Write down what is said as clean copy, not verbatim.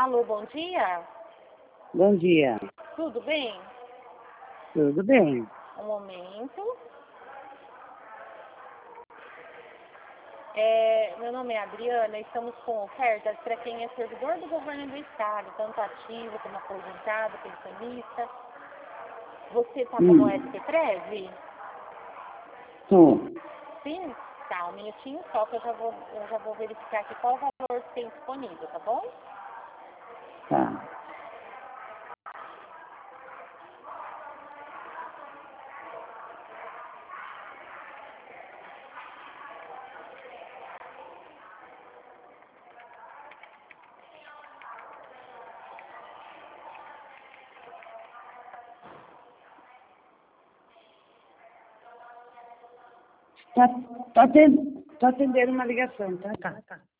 Alô, bom dia? Bom dia. Tudo bem? Tudo bem? Um momento. Meu nome é Adriana, estamos com ofertas para quem é servidor do governo do estado, tanto ativo como aposentado, pensionista. Você está como SP-Prev? Tô. Sim? Tá, um minutinho só que eu já vou verificar aqui qual o valor que tem disponível, tá bom? Tá. Tá atendendo uma ligação, tá? Tá.